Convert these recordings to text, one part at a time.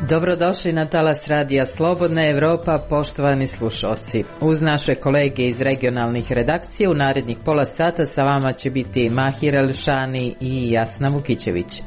Dobrodošli na talas radija Slobodna Evropa, poštovani slušalci. Uz naše kolege iz regionalnih redakcija u narednih pola sata sa vama će biti Mahir Elšani i Jasna Vukićević.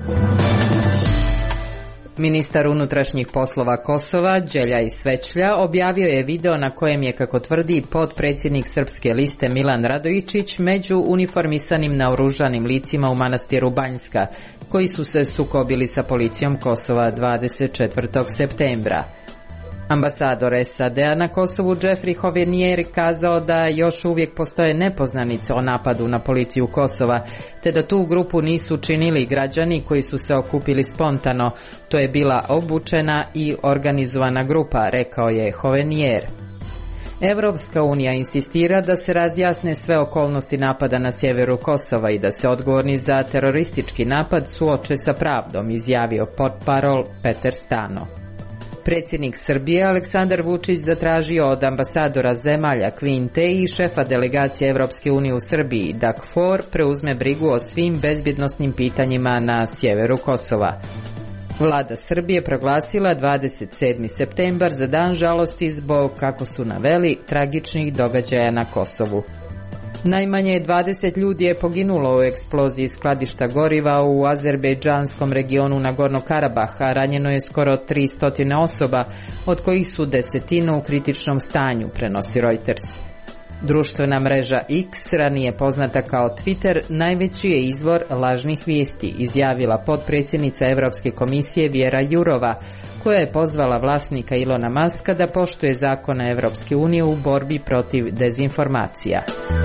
Ministar unutrašnjih poslova Kosova, Đeljaj Svećlja, objavio je video na kojem je, kako tvrdi, potpredsjednik Srpske liste Milan Radojičić među uniformisanim naoružanim licima u manastiru Banjska, koji su se sukobili sa policijom Kosova 24. septembra. Ambasador SAD-a na Kosovu Jeffrey Hovenier kazao da još uvijek postoje nepoznanice o napadu na policiju Kosova, te da tu grupu nisu činili građani koji su se okupili spontano. To je bila obučena i organizovana grupa, rekao je Hovenier. Evropska unija insistira da se razjasne sve okolnosti napada na sjeveru Kosova i da se odgovorni za teroristički napad suoče sa pravdom, izjavio portparol Peter Stano. Predsjednik Srbije Aleksandar Vučić zatražio od ambasadora zemalja Kvinte i šefa delegacije Evropske unije u Srbiji Doug Ford preuzme brigu o svim bezbjednosnim pitanjima na sjeveru Kosova. Vlada Srbije proglasila 27. septembar za dan žalosti zbog, kako su naveli, tragičnih događaja na Kosovu. Najmanje 20 ljudi je poginulo u eksploziji skladišta goriva u azerbejdžanskom regionu Nagorno Karabaha, ranjeno je skoro 300 osoba, od kojih su 10 u kritičnom stanju, prenosi Reuters. Društvena mreža X, ranije poznata kao Twitter, najveći je izvor lažnih vijesti, izjavila potpredsjednica Europske komisije Věra Jourová, koja je pozvala vlasnika Ilona Muska da poštuje zakone Europske unije u borbi protiv dezinformacija.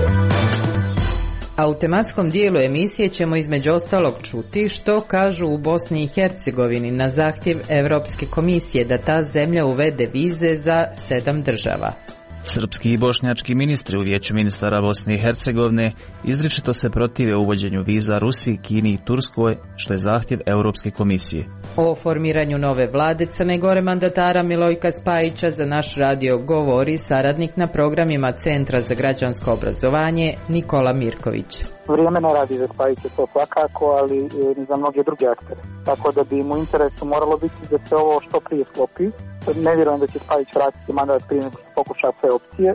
A u tematskom dijelu emisije ćemo između ostalog čuti što kažu u Bosni i Hercegovini na zahtjev Europske komisije da ta zemlja uvede vize za 7 država. Srpski i bošnjački ministri u Vijeću ministara Bosne i Hercegovine izričito se protive uvođenju viza Rusiji, Kini i Turskoj, što je zahtjev Europske komisije. O formiranju nove vlade Crne Gore mandatara Milojka Spajića za naš radio govori saradnik na programima Centra za građansko obrazovanje Nikola Mirković. Vrijeme ne radi za Spajića, to svakako, ali i za mnoge druge aktere. Tako da bi mu interesu moralo biti da se ovo što prije sklopi. Ne vjerujem da će Spajić vratiti mandat prije nego što pokuša sve opcije.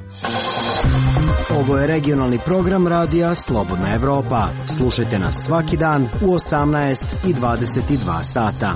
Ovo je regionalni program radija Slobodna Evropa. Slušajte nas svaki dan u 18 i 22 sata.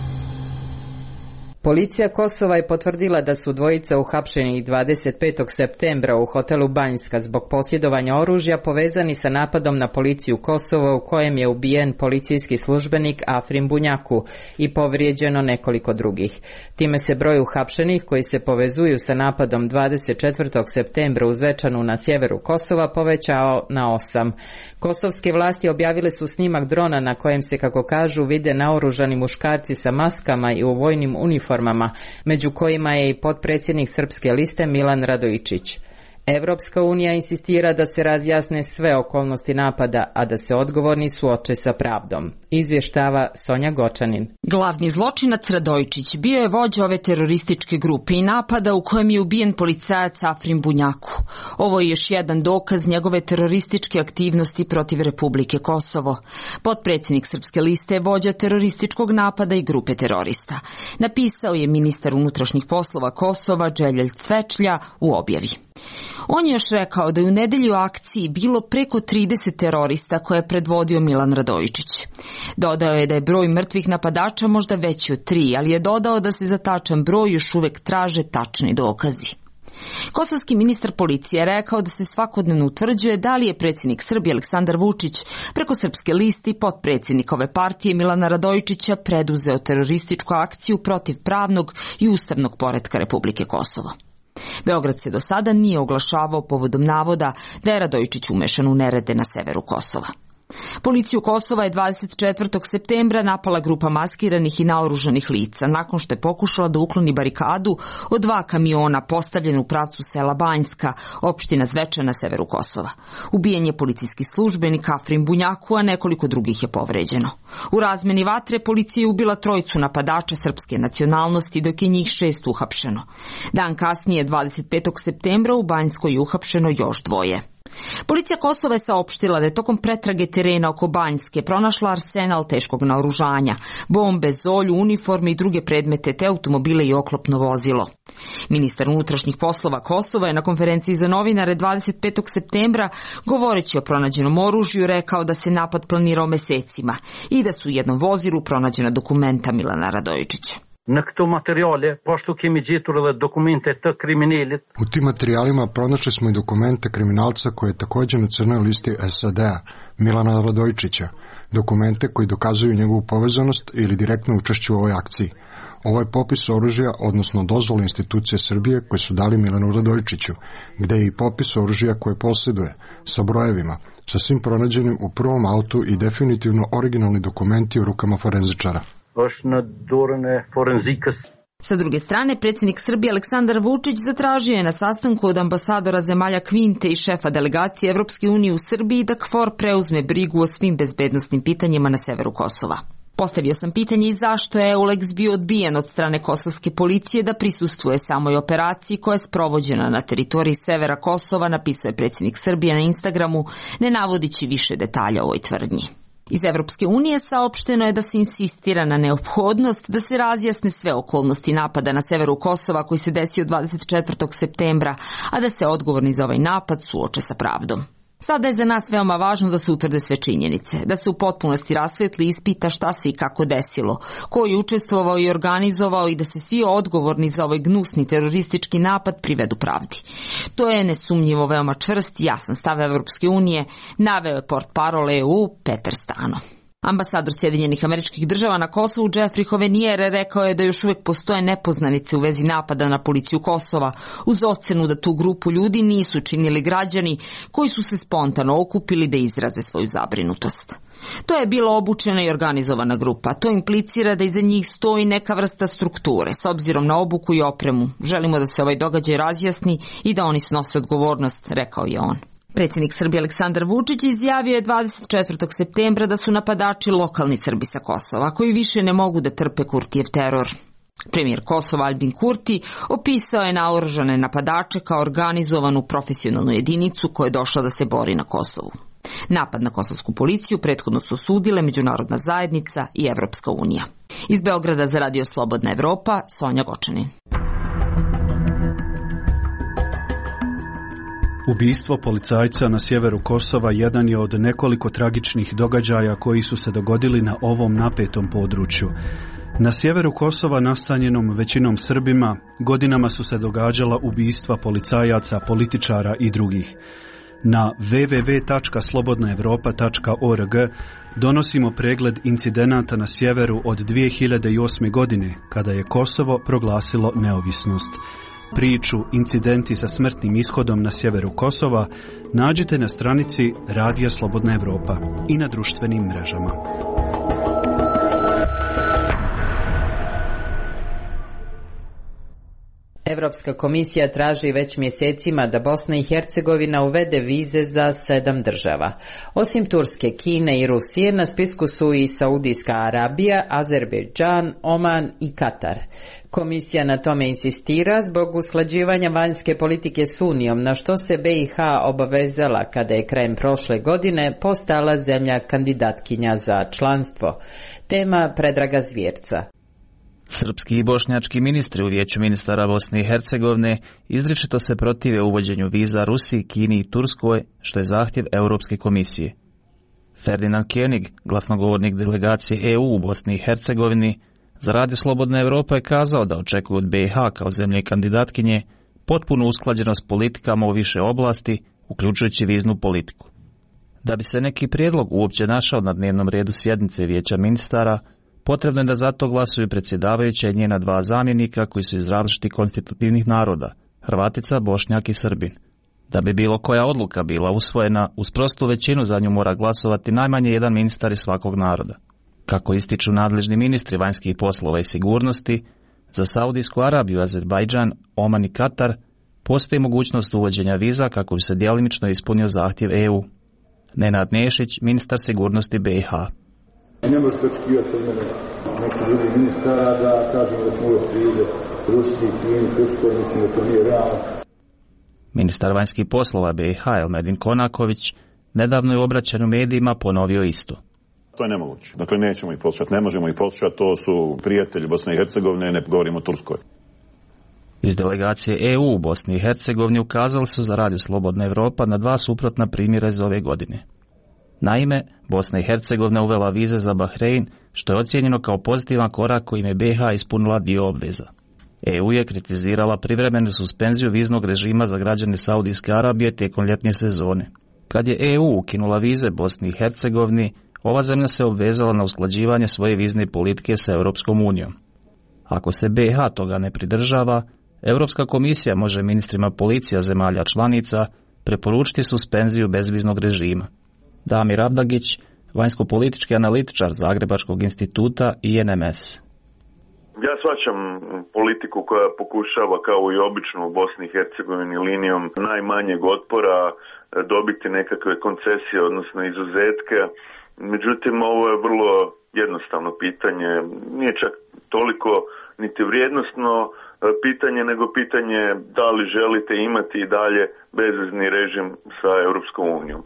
Policija Kosova je potvrdila da su dvojica uhapšenih 25. septembra u hotelu Banjska zbog posjedovanja oružja povezani sa napadom na policiju Kosova u kojem je ubijen policijski službenik Afrim Bunjaku i povrijeđeno nekoliko drugih. Time se broj uhapšenih koji se povezuju sa napadom 24. septembra u Zvečanu na sjeveru Kosova povećao na 8. Kosovske vlasti objavile su snimak drona na kojem se, kako kažu, vide naoružani muškarci sa maskama i u vojnim uniformama, među kojima je i potpredsjednik Srpske liste Milan Radojičić. Evropska unija insistira da se razjasne sve okolnosti napada, a da se odgovorni suoče sa pravdom, izvještava Sonja Gočanin. Glavni zločinac Radojičić bio je vođa ove terorističke grupe i napada u kojem je ubijen policajac Afrim Bunjaku. Ovo je još jedan dokaz njegove terorističke aktivnosti protiv Republike Kosovo. Potpredsjednik Srpske liste je vođa terorističkog napada i grupe terorista. Napisao je ministar unutrašnjih poslova Kosova Đeljaj Svećlja u objavi. On je još rekao da je u nedjelju akciji bilo preko 30 terorista koje je predvodio Milan Radojičić. Dodao je da je broj mrtvih napadača možda veći od 3, ali je dodao da se za tačan broj još uvijek traže tačni dokazi. Kosovski ministar policije je rekao da se svakodnevno utvrđuje da li je predsjednik Srbije Aleksandar Vučić preko Srpske liste i potpredsjednikove partije Milana Radojičića preduzeo terorističku akciju protiv pravnog i ustavnog poretka Republike Kosovo. Beograd se do sada nije oglašavao povodom navoda da je Radojičić umešan u nerede na severu Kosova. Policiju Kosova je 24. septembra napala grupa maskiranih i naoružanih lica nakon što je pokušala da ukloni barikadu od 2 kamiona postavljenu u pravcu sela Banjska, opština Zvečan na severu Kosova. Ubijen je policijski službenik Afrim Bunjaku, a nekoliko drugih je povređeno. U razmeni vatre policija je ubila 3 napadača srpske nacionalnosti, dok je njih 6 uhapšeno. Dan kasnije, 25. septembra, u Banjskoj je uhapšeno još 2. Policija Kosova je saopštila da je tokom pretrage terena oko Banjske pronašla arsenal teškog naoružanja, bombe, zolju, uniforme i druge predmete te automobile i oklopno vozilo. Ministar unutrašnjih poslova Kosova je na konferenciji za novinare 25. septembra, govoreći o pronađenom oružju, rekao da se napad planirao mesecima i da su u jednom vozilu pronađena dokumenta Milana Radojičića. U tim materijalima pronašli smo i dokumente kriminalca koji je također na crnoj listi SAD-a, Milana Radojičića, dokumente koji dokazuju njegovu povezanost ili direktno učešće u ovoj akciji. Ovo je popis oružja, odnosno dozvolu institucije Srbije koje su dali Milanu Radojičiću, gde je i popis oružja koje posjeduje, sa brojevima, sa svim pronađenim u prvom autu i definitivno originalni dokumenti u rukama forenzičara. Sa druge strane, predsjednik Srbije Aleksandar Vučić zatražio je na sastanku od ambasadora zemalja Kvinte i šefa delegacije Evropske unije u Srbiji da KFOR preuzme brigu o svim bezbednosnim pitanjima na severu Kosova. Postavio sam pitanje i zašto je EULEX bio odbijen od strane kosovske policije da prisustvuje samoj operaciji koja je sprovođena na teritoriji severa Kosova, napisao je predsjednik Srbije na Instagramu, ne navodići više detalja o ovoj tvrdnji. Iz Evropske unije saopšteno je da se insistira na neophodnost da se razjasne sve okolnosti napada na severu Kosova koji se desio 24. septembra, a da se odgovorni za ovaj napad suoče sa pravdom. Sada je za nas veoma važno da se utvrde sve činjenice, da se u potpunosti rasvetli i ispita šta se i kako desilo, ko je učestvovao i organizovao i da se svi odgovorni za ovaj gnusni teroristički napad privedu pravdi. To je nesumnjivo veoma čvrst i jasan stav Evropske unije, naveo je portparol EU Peter Stano. Ambasador Sjedinjenih Američkih Država na Kosovu Jeffrey Hovenier rekao je da još uvijek postoje nepoznanice u vezi napada na policiju Kosova, uz ocenu da tu grupu ljudi nisu činili građani koji su se spontano okupili da izraze svoju zabrinutost. To je bila obučena i organizovana grupa. To implicira da iza njih stoji neka vrsta strukture. S obzirom na obuku i opremu, želimo da se ovaj događaj razjasni i da oni snose odgovornost, rekao je on. Predsjednik Srbije Aleksandar Vučić izjavio je 24. septembra da su napadači lokalni Srbi sa Kosova, koji više ne mogu da trpe Kurtijev teror. Premijer Kosova Albin Kurti opisao je naoružane napadače kao organizovanu profesionalnu jedinicu koja je došla da se bori na Kosovu. Napad na kosovsku policiju prethodno su osudile međunarodna zajednica i Evropska unija. Iz Beograda za Radio Slobodna Evropa, Sonja Gočanin. Ubistvo policajca na sjeveru Kosova jedan je od nekoliko tragičnih događaja koji su se dogodili na ovom napetom području. Na sjeveru Kosova, nastanjenom većinom Srbima, godinama su se događala ubistva policajaca, političara i drugih. Na www.slobodnaevropa.org donosimo pregled incidenata na sjeveru od 2008. godine, kada je Kosovo proglasilo neovisnost. Priču Incidenti sa smrtnim ishodom na sjeveru Kosova nađite na stranici Radija Slobodna Evropa i na društvenim mrežama. Evropska komisija traži već mjesecima da Bosna i Hercegovina uvede vize za 7 država. Osim Turske, Kine i Rusije, na spisku su i Saudijska Arabija, Azerbejdžan, Oman i Katar. Komisija na tome insistira zbog usklađivanja vanjske politike s Unijom, na što se BiH obavezala kada je krajem prošle godine postala zemlja kandidatkinja za članstvo. Tema Predraga Zvjerca. Srpski i bošnjački ministri u Vijeću ministara Bosne i Hercegovine izričito se protive uvođenju viza Rusiji, Kini i Turskoj, što je zahtjev Europske komisije. Ferdinand König, glasnogovornik delegacije EU u Bosni i Hercegovini, za Radio Slobodna Evropa je kazao da očekuju od BiH kao zemlje kandidatkinje potpunu usklađenost politikama u više oblasti, uključujući viznu politiku. Da bi se neki prijedlog uopće našao na dnevnom redu sjednice Vijeća ministara, potrebno je da za to glasuju predsjedavajuća i njena 2 zamjenika koji su iz različitih konstitutivnih naroda, Hrvatica, Bošnjak i Srbin. Da bi bilo koja odluka bila usvojena, uz prostu većinu za nju mora glasovati najmanje jedan ministar iz svakog naroda. Kako ističu nadležni ministri vanjskih poslova i sigurnosti, za Saudijsku Arabiju, Azerbajdžan, Oman i Katar postoji mogućnost uvođenja viza kako bi se djelimično ispunio zahtjev EU. Nenad Nešić, ministar sigurnosti BiH. Ne možete očekivati od mene neki drugi ministara da kažemo da smo uvesti vize Rusiji, Kini, Turskoj, mislim da to nije realno. Ministar vanjskih poslova BiH Elmedin Konaković nedavno je u obraćanju medijima ponovio isto. To je nemoguće. Dakle, nećemo ih poslušati, ne možemo ih poslušati, to su prijatelji Bosne i Hercegovine, ne govorimo o Turskoj. Iz delegacije EU u Bosni i Hercegovini ukazali su za Radio Slobodna Evropa na dva suprotna primjera iz ove godine. Naime, Bosna i Hercegovina uvela vize za Bahrein, što je ocijenjeno kao pozitivan korak kojim je BiH ispunila dio obveza. EU je kritizirala privremenu suspenziju viznog režima za građane Saudijske Arabije tijekom ljetne sezone. Kad je EU ukinula vize Bosni i Hercegovini, ova zemlja se obvezala na usklađivanje svoje vizne politike sa Europskom unijom. Ako se BiH toga ne pridržava, Europska komisija može ministrima policija zemalja članica preporučiti suspenziju bezviznog režima. Damir Abdagić, vanjsko-politički analitičar Zagrebačkog instituta INMS. Ja shvaćam politiku koja pokušava, kao i obično u Bosni i Hercegovini, linijom najmanjeg otpora dobiti nekakve koncesije, odnosno izuzetke. Međutim, ovo je vrlo jednostavno pitanje. Nije čak toliko niti vrijednosno pitanje, nego pitanje da li želite imati i dalje bezvizni režim sa Europskom unijom.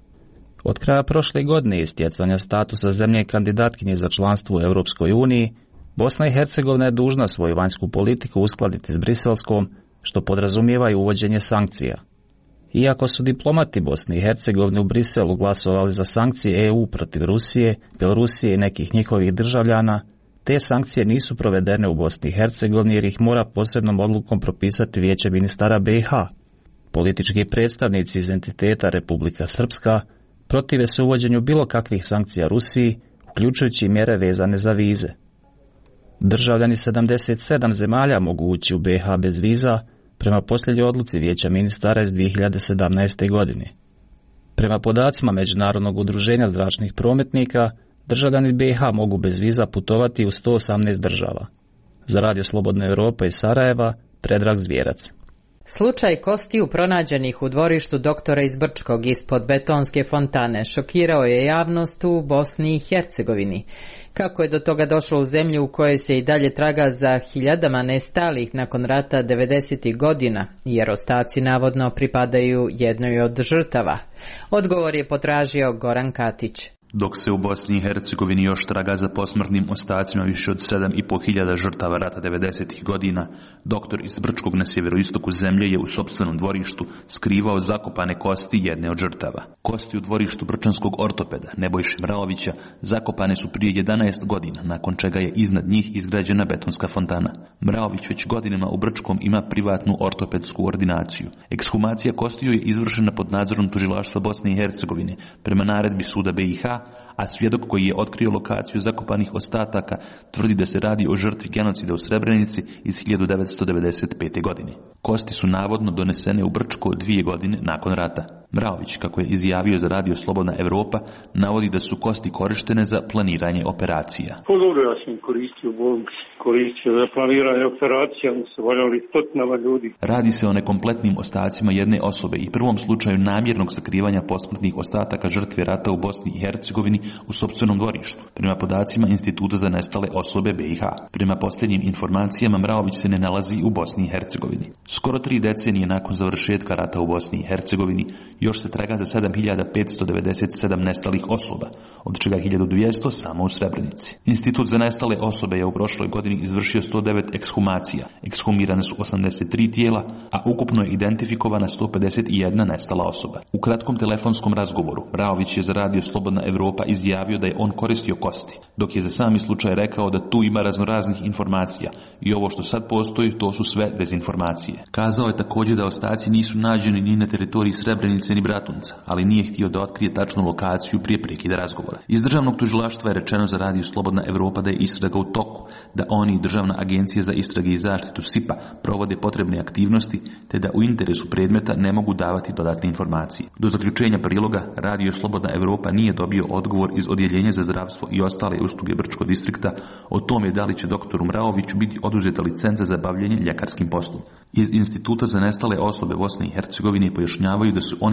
Od kraja prošle godine i stjecanja statusa zemlje kandidatkinje za članstvo u Europskoj uniji, Bosna i Hercegovina je dužna svoju vanjsku politiku uskladiti s briselskom, što podrazumijeva i uvođenje sankcija. Iako su diplomati Bosne i Hercegovine u Briselu glasovali za sankcije EU protiv Rusije, Bjelorusije i nekih njihovih državljana, te sankcije nisu provedene u Bosni i Hercegovini jer ih mora posebnom odlukom propisati Vijeće ministara BiH. Politički predstavnici iz entiteta Republika Srpska protive se uvođenju bilo kakvih sankcija Rusiji, uključujući mjere vezane za vize. Državljani 77 zemalja mogu ući u BiH bez viza, prema posljednjoj odluci Vijeća ministara iz 2017. godine. Prema podacima Međunarodnog udruženja zračnih prometnika, državljani BiH mogu bez viza putovati u 118 država. Za Radio Slobodna Evropa iz Sarajeva, Predrag Zvjerac. Slučaj kostiju pronađenih u dvorištu doktora iz Brčkog ispod betonske fontane šokirao je javnost u Bosni i Hercegovini. Kako je do toga došlo u zemlju u kojoj se i dalje traga za hiljadama nestalih nakon rata 90. godina, jer ostaci navodno pripadaju jednoj od žrtava? Odgovor je potražio Goran Katić. Dok se u Bosni i Hercegovini još traga za posmrtnim ostacima više od 7.500 žrtava rata 90. godina, doktor iz Brčkog na sjeveroistoku zemlje je u sopstvenom dvorištu skrivao zakopane kosti jedne od žrtava. Kosti u dvorištu brčanskog ortopeda Nebojše Mraovića zakopane su prije 11 godina, nakon čega je iznad njih izgrađena betonska fontana. Mraović već godinama u Brčkom ima privatnu ortopedsku ordinaciju. Ekshumacija kostiju je izvršena pod nadzorom tužilaštva Bosne i Hercegovine prema naredbi suda BiH, a svjedok koji je otkrio lokaciju zakopanih ostataka tvrdi da se radi o žrtvi genocida u Srebrenici iz 1995. godine. Kosti su navodno donesene u Brčko 2 godine nakon rata. Mraović, kako je izjavio za Radio Slobodna Evropa, navodi da su kosti korištene za planiranje operacija. Dobro, ja sam koristio za planiranje operacija, mi su valjali stotinama ljudi. Radi se o nekompletnim ostacima jedne osobe i prvom slučaju namjernog sakrivanja posmrtnih ostataka žrtve rata u Bosni i Hercegovini u sopstvenom dvorištu, prema podacima Instituta za nestale osobe BiH. Prema posljednjim informacijama, Mraović se ne nalazi u Bosni i Hercegovini. Skoro 3 decenije nakon završetka rata u Bosni i Hercegovini, još se traga za 7.597 nestalih osoba, od čega 1.200 samo u Srebrenici. Institut za nestale osobe je u prošloj godini izvršio 109 ekshumacija. Ekshumirane su 83 tijela, a ukupno je identifikovana 151 nestala osoba. U kratkom telefonskom razgovoru Mraović je za Radio Slobodna Evropa izjavio da je on koristio kosti, dok je za sami slučaj rekao da tu ima raznoraznih informacija i ovo što sad postoji to su sve dezinformacije. Kazao je također da ostaci nisu nađeni ni na teritoriji Srebrenice ni Bratunca, ali nije htio da otkrije tačnu lokaciju prije prekida razgovora. Iz državnog tužilaštva je rečeno za Radio Slobodna Evropa da je istraga u toku, da oni i Državna agencija za istrage i zaštitu SIPA provode potrebne aktivnosti, te da u interesu predmeta ne mogu davati dodatne informacije. Do zaključenja priloga Radio Slobodna Evropa nije dobio odgovor iz Odjeljenja za zdravstvo i ostale usluge Brčkog distrikta o tome da li će doktoru Mraoviću biti oduzeta licenca za bavljenje ljekarskim poslom. Iz Instituta za nestale osobe Bosne i Hercegovine pojašnjavaju da su oni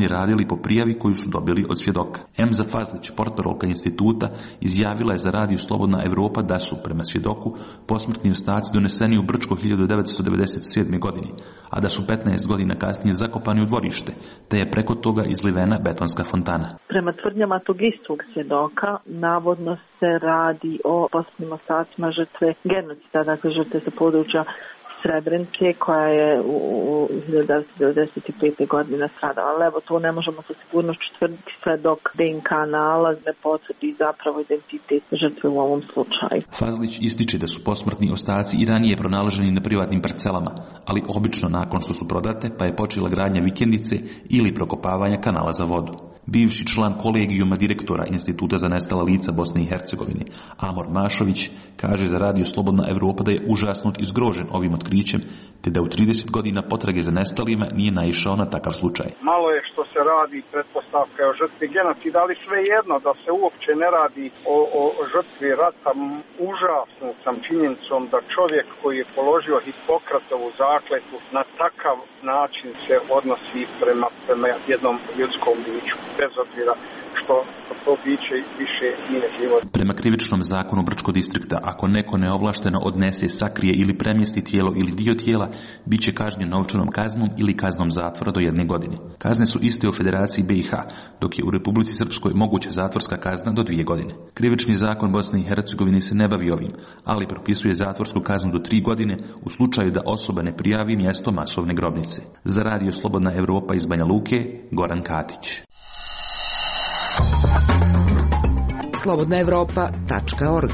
oni radili po prijavi koju su dobili od svjedoka. Emza Fazlić, portparolka instituta, izjavila je za radio Slobodna Evropa da su, prema svjedoku, posmrtni ostaci doneseni u Brčko 1997. godini, a da su 15 godina kasnije zakopani u dvorište, te je preko toga izlivena betonska fontana. Prema tvrdnjama tog istog svjedoka, navodno se radi o posmrtnim ostacima žrtve genocida, dakle žrtve sa područja Srebrenice koja je u 1995. godine stradala. Ali evo, to ne možemo sa sigurnošću tvrditi sve dok DNK nalaz ne potvrdi zapravo identitet žrtve u ovom slučaju. Fazlić ističe da su posmrtni ostaci i ranije pronalaženi na privatnim parcelama, ali obično nakon što su prodate, pa je počela gradnja vikendice ili prokopavanja kanala za vodu. Bivši član kolegijuma direktora Instituta za nestala lica Bosne i Hercegovine, Amor Mašović, kaže za radio Slobodna Evropa da je užasnut i zgrožen ovim otkrićem, te da u 30 godina potrage za nestalima nije naišao na takav slučaj. Malo je što se radi pretpostavka o žrtvi genocida, ali sve jedno da se uopće ne radi o žrtvi rata. Užasno sam činjenicom da čovjek koji je položio Hipokratovu zakletvu na takav način se odnosi prema jednom ljudskom biću, bez obzira što to biće više nije život. Prema krivičnom zakonu Brčkog distrikta, ako neko neovlašteno odnese, sakrije ili premjesti tijelo ili dio tijela, bit će kažnjen novčanom kaznom ili kaznom zatvora do 1 godine. Kazne su iste u Federaciji BiH, dok je u Republici Srpskoj moguća zatvorska kazna do 2 godine. Krivični zakon Bosne i Hercegovine se ne bavi ovim, ali propisuje zatvorsku kaznu do 3 godine u slučaju da osoba ne prijavi mjesto masovne grobnice. Za radio Slobodna Evropa iz Banja Luke, Goran Katić. slobodnaevropa.org.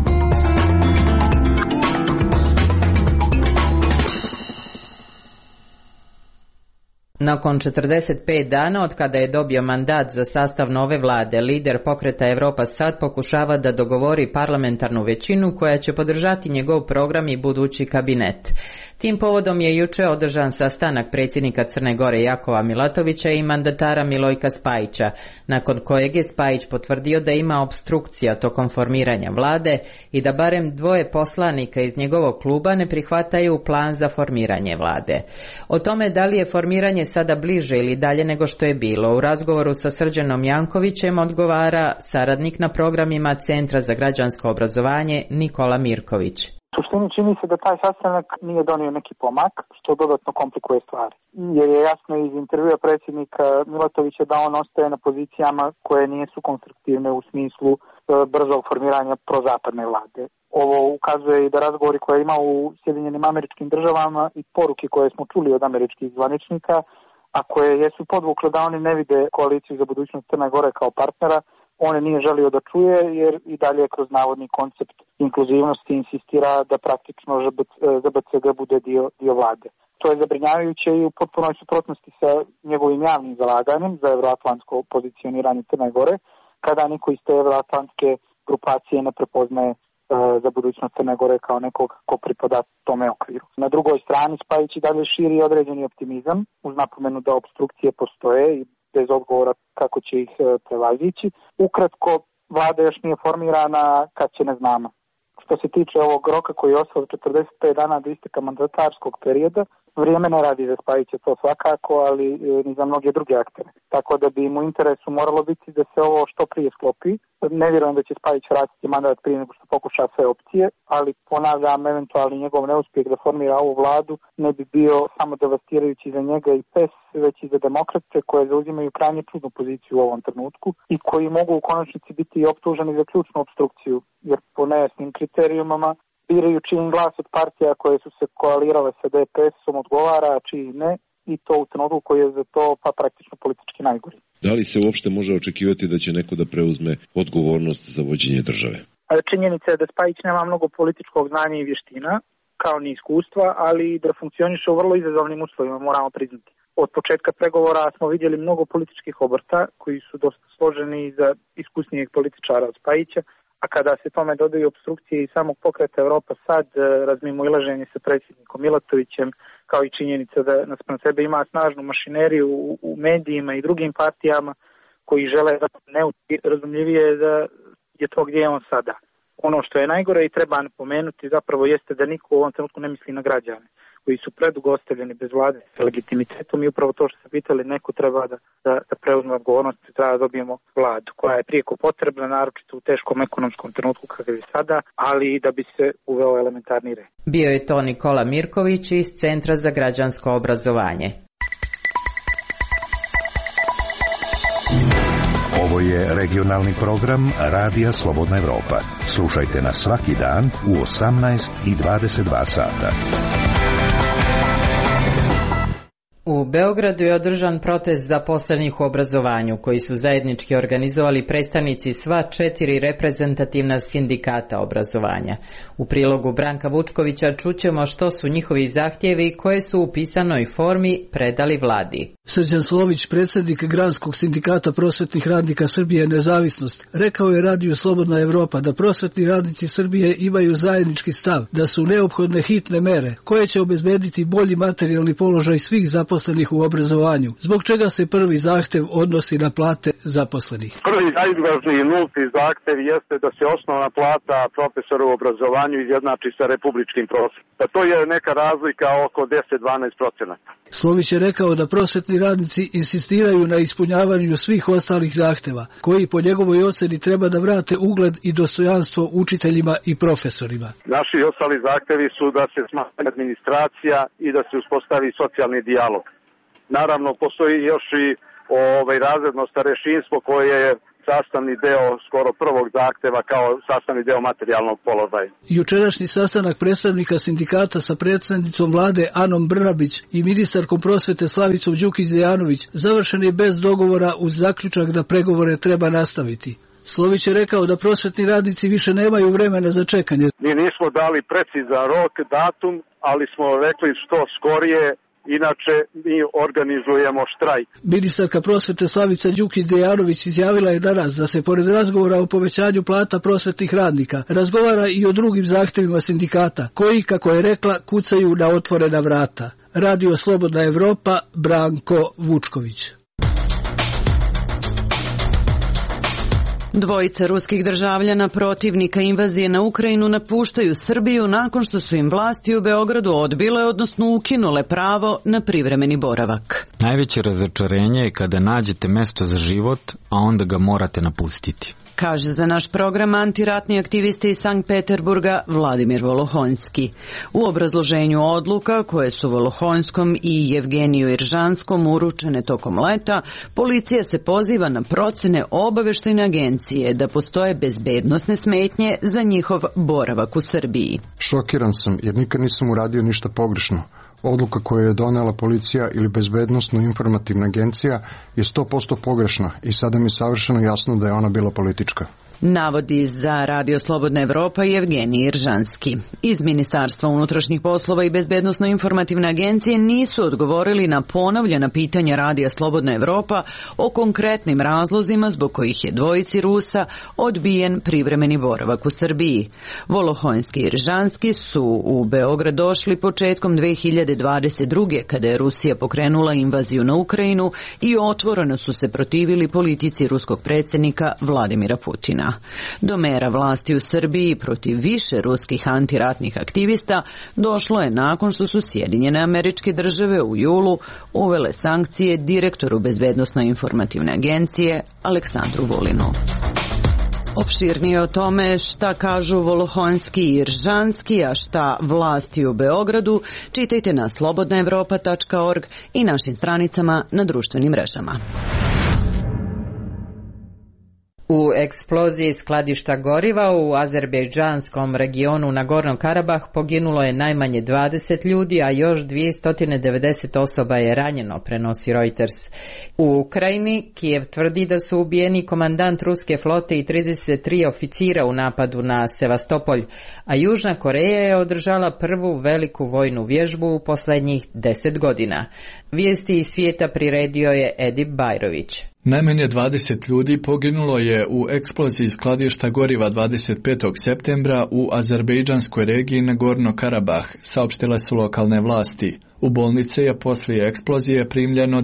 Nakon 45 dana od kada je dobio mandat za sastav nove vlade, lider pokreta Evropa sad pokušava da dogovori parlamentarnu većinu koja će podržati njegov program i budući kabinet. Tim povodom je juče održan sastanak predsjednika Crne Gore Jakova Milatovića i mandatara Milojka Spajića, nakon kojeg je Spajić potvrdio da ima opstrukcija tokom formiranja vlade i da barem 2 poslanika iz njegovog kluba ne prihvataju plan za formiranje vlade. O tome da li je formiranje sada bliže ili dalje nego što je bilo, u razgovoru sa Srđanom Jankovićem odgovara saradnik na programima Centra za građansko obrazovanje Nikola Mirković. U suštini čini se da taj sastanak nije donio neki pomak, što dodatno komplikuje stvari. Jer je jasno iz intervjua predsjednika Milatovića da on ostaje na pozicijama koje nisu konstruktivne u smislu brzog formiranja prozapadne vlade. Ovo ukazuje i da razgovori koje ima u Sjedinjenim Američkim Državama i poruke koje smo čuli od američkih zvaničnika, a koje jesu podvukle da oni ne vide koaliciju za budućnost Crne Gore kao partnera, on nije želio da čuje jer i dalje kroz navodni koncept inkluzivnosti insistira da praktično ZBCG bude dio vlade. To je zabrinjavajuće i u potpunoj suprotnosti sa njegovim javnim zalaganjem za evroatlantsko pozicioniranje Crne Gore, kada niko iz te evroatlantske grupacije ne prepoznaje za budućnost Crne Gore kao nekog ko pripada tome okviru. Na drugoj strani Spajić i dalje širi određeni optimizam uz napomenu da opstrukcije postoje i bez odgovora kako će ih prevazići. Ukratko, vlada još nije formirana, kad će ne znamo. Što se tiče ovog roka koji je ostao 45 dana do isteka mandatarskog perioda, vrijeme ne radi za Spajića to svakako, ali ni za mnoge druge aktere. Tako da bi mu interesu moralo biti da se ovo što prije sklopi. Ne vjerujem da će Spajić vratiti mandat prije nego što pokuša sve opcije, ali ponavljam, eventualni njegov neuspjeh da formira ovu vladu ne bi bio samo devastirajući za njega i PES, već i za demokrate koje zauzimaju krajnje čudnu poziciju u ovom trenutku i koji mogu u konačnici biti optuženi za ključnu opstrukciju, jer po nejasnim kriterijumama biraju čiji glas od partija koje su se koalirale sa DPS-om odgovara, a čiji ne, i to u trenutku koji je za to pa praktično politički najgori. Da li se uopšte može očekivati da će neko da preuzme odgovornost za vođenje države? Činjenica je da Spajić nema mnogo političkog znanja i vještina, kao ni iskustva, ali da funkcioniše u vrlo izazovnim uslovima, moramo priznati. Od početka pregovora smo vidjeli mnogo političkih obrta koji su dosta složeni za iskusnijeg političara od Spajića, a kada se tome dodaju opstrukcije i samog pokreta Evropa sad, razmimoilaženje sa predsjednikom Milatovićem, kao i činjenica da naspram sebe ima snažnu mašineriju u medijima i drugim partijama koji žele da razumljivije je da je to gdje je on sada. Ono što je najgore i treba napomenuti zapravo jeste da niko u ovom trenutku ne misli na građane koji su predugo ostavljeni bez vlade sa legitimitetom i upravo to što se pitali, neko treba da preuzme odgovornost, treba da dobijemo vladu koja je prijeko potrebna, naročito u teškom ekonomskom trenutku kakav je sada, ali i da bi se uveo elementarni red. Bio je to Nikola Mirković iz Centra za građansko obrazovanje. Ovo je regionalni program Radija Slobodna Evropa. Slušajte nas svaki dan u 18 i 22 sata. U Beogradu je održan protest zaposlenih u obrazovanju, koji su zajednički organizovali predstavnici sva 4 reprezentativna sindikata obrazovanja. U prilogu Branka Vučkovića čućemo što su njihovi zahtjevi koje su u pisanoj formi predali vladi. Srđan Slović, predsjednik Granskog sindikata prosvetnih radnika Srbije Nezavisnost, rekao je Radiju Slobodna Evropa da prosvetni radnici Srbije imaju zajednički stav, da su neophodne hitne mere koje će obezbediti bolji materijalni položaj svih zaposlenih u obrazovanju, zbog čega se prvi zahtev odnosi na plate zaposlenih. Prvi najvažniji i nulti zahtev jeste da se osnovna plata profesora u obrazovanju izjednači sa republičkim prosjekom. Pa to je neka razlika oko 10-12%. Slović je rekao da prosvetni radnici insistiraju na ispunjavanju svih ostalih zahteva, koji po njegovoj oceni treba da vrate ugled i dostojanstvo učiteljima i profesorima. Naši ostali zahtevi su da se smanji administracija i da se uspostavi socijalni dijalog. Naravno, postoji još i razredno starešinstvo koje je sastavni deo skoro prvog zahteva kao sastavni deo materijalnog položaja. Jučerašnji sastanak predstavnika sindikata sa predsjednicom vlade Anom Brnabić i ministarkom prosvete Slavicom Đukić-Dejanović završen je bez dogovora uz zaključak da pregovore treba nastaviti. Slović je rekao da prosvetni radnici više nemaju vremena za čekanje. Mi nismo dali precizan rok, datum, ali smo rekli što skorije, inače mi organizujemo štrajk. Ministarka prosvete Slavica Đukić-Dejanović izjavila je danas da se pored razgovora o povećanju plata prosvetnih radnika razgovara i o drugim zahtevima sindikata, koji, kako je rekla, kucaju na otvorena vrata. Radio Slobodna Evropa, Branko Vučković. Dvojica ruskih državljana protivnika invazije na Ukrajinu napuštaju Srbiju nakon što su im vlasti u Beogradu odbile, odnosno ukinule pravo na privremeni boravak. Najveće razočarenje je kada nađete mesto za život, a onda ga morate napustiti, kaže za naš program antiratni aktivista iz Sankt Peterburga Vladimir Volohonski. U obrazloženju odluka koje su Volohonskom i Jevgeniju Iržanskom uručene tokom leta, policija se poziva na procene obaveštajne agencije da postoje bezbednosne smetnje za njihov boravak u Srbiji. Šokiran sam jer nikad nisam uradio ništa pogrešno. Odluka koju je donela policija ili bezbednosno-informativna agencija je 100% pogrešna i sada mi je savršeno jasno da je ona bila politička. Navodi za Radio Slobodna Evropa Jevgenij Iržanski. Iz Ministarstva unutrašnjih poslova i Bezbednosno-informativne agencije nisu odgovorili na ponovljena pitanja Radija Slobodna Evropa o konkretnim razlozima zbog kojih je dvojici Rusa odbijen privremeni boravak u Srbiji. Volohonski i Iržanski su u Beograd došli početkom 2022. kada je Rusija pokrenula invaziju na Ukrajinu i otvoreno su se protivili politici ruskog predsjednika Vladimira Putina. Do mera vlasti u Srbiji protiv više ruskih antiratnih aktivista došlo je nakon što su Sjedinjene Američke Države u julu uvele sankcije direktoru Bezbednosno-informativne agencije Aleksandru Vulinu. Opširnije o tome šta kažu Volohonski i Iržanski, a šta vlasti u Beogradu, čitajte na slobodnaevropa.org i našim stranicama na društvenim mrežama. U eksploziji skladišta goriva u azerbejdžanskom regionu Nagorno Karabah poginulo je najmanje 20 ljudi, a još 290 osoba je ranjeno, prenosi Reuters. U Ukrajini Kijev tvrdi da su ubijeni komandant ruske flote i 33 oficira u napadu na Sevastopolj, a Južna Koreja je održala prvu veliku vojnu vježbu u posljednjih 10 godina. Vijesti iz svijeta priredio je Edip Bajrović. Najmanje 20 ljudi poginulo je u eksploziji skladišta goriva 25. septembra u azerbejdžanskoj regiji Nagorno Karabah, saopštile su lokalne vlasti. U bolnice je poslije eksplozije primljeno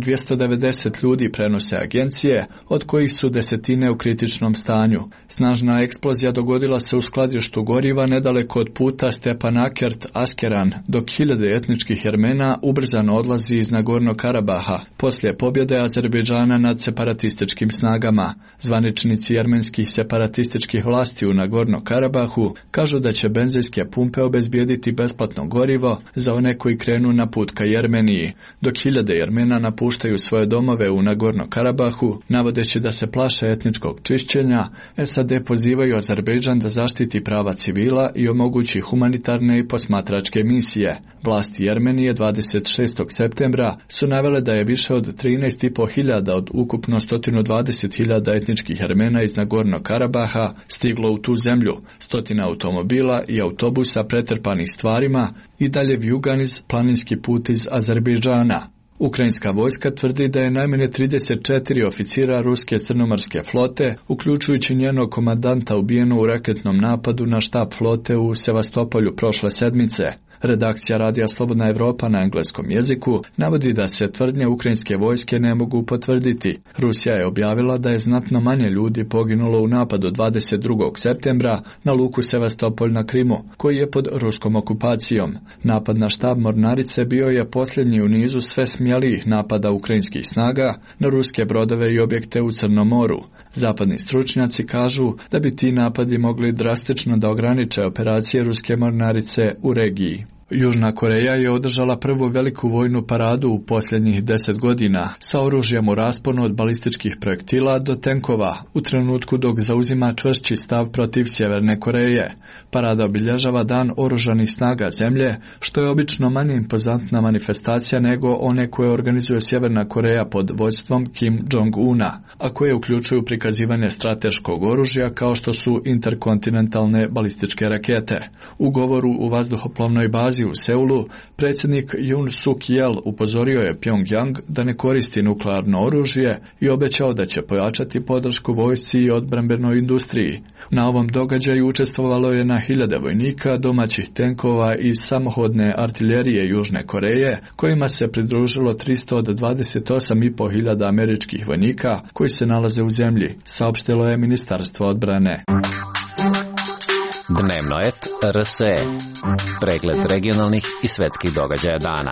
290 ljudi, prenose agencije, od kojih su desetine u kritičnom stanju. Snažna eksplozija dogodila se u skladištu goriva nedaleko od puta Stepanakert Askeran, dok hiljade etničkih Jermena ubrzano odlazi iz Nagornog Karabaha, poslije pobjede Azerbejdžana nad separatističkim snagama. Zvaničnici jermenskih separatističkih vlasti u Nagornom Karabahu kažu da će benzinske pumpe obezbijediti besplatno gorivo za one koji krenu na put ka Jermeniji, dok hiljade Jermena napuštaju svoje domove u Nagornom Karabahu, navodeći da se plaše etničkog čišćenja. SAD pozivaju Azerbejdžan da zaštiti prava civila i omogući humanitarne i posmatračke misije. Vlasti Jermenije 26. septembra su navele da je više od 13.500 od ukupno 120.000 etničkih Jermena iz Nagornog Karabaha stiglo u tu zemlju, 100 automobila i autobusa pretrpanih stvarima i dalje vijugan iz planinski put iz Azerbejdžana. Ukrajinska vojska tvrdi da je najmanje 34 oficira ruske crnomorske flote, uključujući njenog komandanta, ubijeno u raketnom napadu na štab flote u Sevastopolju prošle sedmice. Redakcija Radija Slobodna Evropa na engleskom jeziku navodi da se tvrdnje ukrajinske vojske ne mogu potvrditi. Rusija je objavila da je znatno manje ljudi poginulo u napadu 22. septembra na luku Sevastopolj na Krimu, koji je pod ruskom okupacijom. Napad na štab mornarice bio je posljednji u nizu sve smjelijih napada ukrajinskih snaga na ruske brodove i objekte u Crnom moru. Zapadni stručnjaci kažu da bi ti napadi mogli drastično da ograniče operacije ruske mornarice u regiji. Južna Koreja je održala prvu veliku vojnu paradu u posljednjih 10 godina sa oružjem u rasponu od balističkih projektila do tenkova, u trenutku dok zauzima čvršći stav protiv Sjeverne Koreje. Parada obilježava dan oružanih snaga zemlje, što je obično manje impozantna manifestacija nego one koje organizuje Sjeverna Koreja pod vođstvom Kim Jong-una, a koje uključuju prikazivanje strateškog oružja kao što su interkontinentalne balističke rakete. U govoru u vazduhoplovnoj bazi u Seulu, predsjednik Yoon Suk Yeol upozorio je Pyongyang da ne koristi nuklearno oružje i obećao da će pojačati podršku vojsci i odbrambenoj industriji. Na ovom događaju učestvovalo je na hiljade vojnika, domaćih tenkova i samohodne artiljerije Južne Koreje, kojima se pridružilo 300 od 28.500 američkih vojnika koji se nalaze u zemlji, saopštilo je Ministarstvo odbrane. Dnevnoet RSE. Pregled regionalnih i svetskih događaja dana.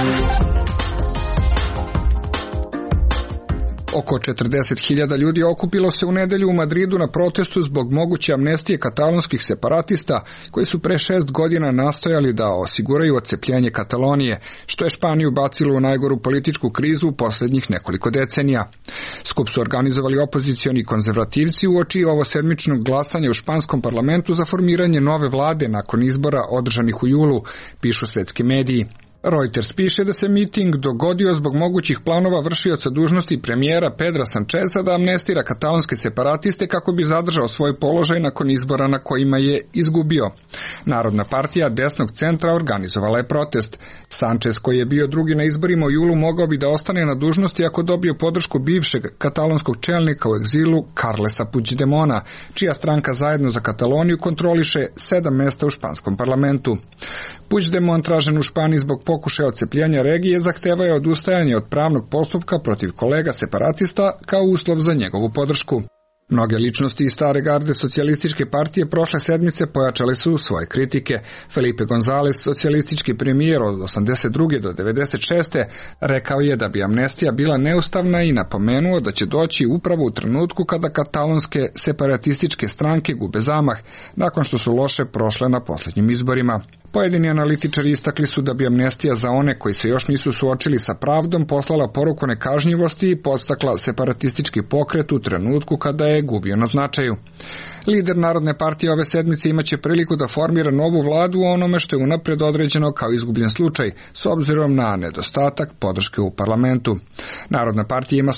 Oko 40.000 ljudi okupilo se u nedelju u Madridu na protestu zbog moguće amnestije katalonskih separatista koji su pre 6 godina nastojali da osiguraju odcepljenje Katalonije, što je Španiju bacilo u najgoru političku krizu u posljednjih nekoliko decenija. Skup su organizovali opozicioni konzervativci uoči ovosedmičnog glasanja u španskom parlamentu za formiranje nove vlade nakon izbora održanih u julu, pišu svetski mediji. Reuters piše da se miting dogodio zbog mogućih planova vršioca dužnosti premijera Pedra Sancheza da amnestira katalonske separatiste kako bi zadržao svoj položaj nakon izbora na kojima je izgubio. Narodna partija desnog centra organizovala je protest. Sanchez, koji je bio drugi na izborima u julu, mogao bi da ostane na dužnosti ako dobije podršku bivšeg katalonskog čelnika u egzilu Carlesa Puigdemona, čija stranka Zajedno za Kataloniju kontroliše 7 mesta u španskom parlamentu. Puigdemont, tražen u Španiji zbog pokušaja odcepljenja regije, zahtevao je odustajanje od pravnog postupka protiv kolega separatista kao uslov za njegovu podršku. Mnoge ličnosti iz stare garde socijalističke partije prošle sedmice pojačale su svoje kritike. Felipe González, socijalistički premijer od 82. do 96. rekao je da bi amnestija bila neustavna i napomenuo da će doći upravo u trenutku kada katalonske separatističke stranke gube zamah, nakon što su loše prošle na posljednjim izborima. Pojedini analitičari istakli su da bi amnestija za one koji se još nisu suočili sa pravdom poslala poruku nekažnjivosti i podstakla separatistički pokret u trenutku kada je gubio na značaju. Lider Narodne partije ove sedmice imaće priliku da formira novu vladu u onome što je unaprijed određeno kao izgubljen slučaj, s obzirom na nedostatak podrške u parlamentu. Narodna partija ima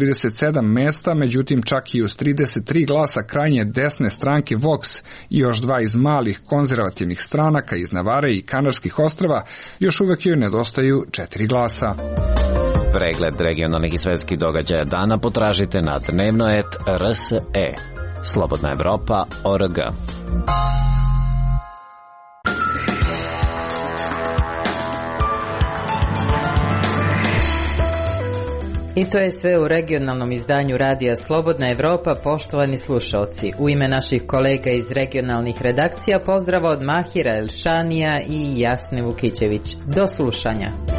137 mesta, međutim čak i uz 33 glasa krajnje desne stranke Vox i još 2 iz malih konzervativnih stranaka iz Navare i Kanarskih ostrava, još uvek joj nedostaju 4 glasa. Pregled regionalnih i svetskih događaja dana potražite na dnevnoet.rse. Slobodna Evropa.org. I to je sve u regionalnom izdanju Radija Slobodna Evropa, poštovani slušalci. U ime naših kolega iz regionalnih redakcija pozdrav od Mahira Elšanija i Jasne Vukićević. Do slušanja.